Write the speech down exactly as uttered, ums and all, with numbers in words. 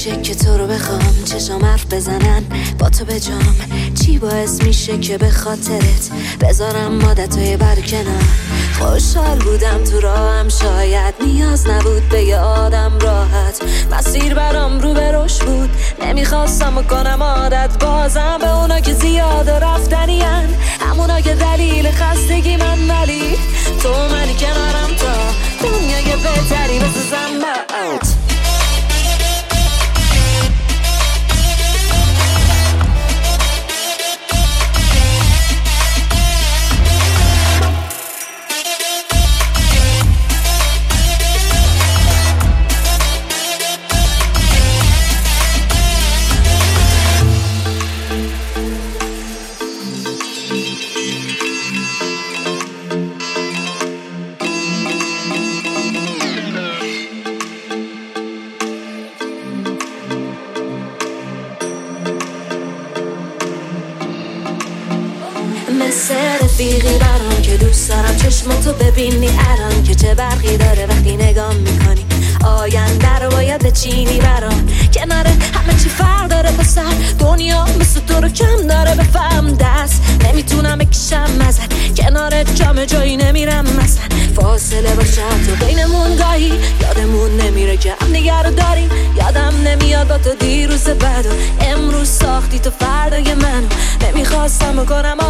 میشه که تو رو بخوام چشام حرف بزنن با تو بجام؟ چی باعث میشه که به خاطرت بذارم عادتهای برکنار؟ خوشحال بودم تو راهم، شاید نیاز نبود به یه آدم راحت. مسیر برام رو به رشد بود، نمیخواستم کنم عادت بازم به اونا که زیاد رفتنین، همونا که دلیل خستگی من. ولی تو منی کنارم تا دنیای بهتری بسازم برات. مثل رفیقی برام که دوست دارم چشماتو ببینی الان که چه برقی داره وقتی نگاه میکنی. آینده رو باید بچینی برام، کناره همه چی فرق داره پسر. دنیا مثل تو رو کم داره، بفهم دست نمیتونم بکشم ازت. کنارت جام جایی نمیرم مثلا، فاصله باشه تو بینمون گاهی. یادمون نمیره که هم دیگه رو داریم، یادم نمیاد با تو دیروز بعد و امروز ساختی تو فردای منو. نمیخواستم بکنم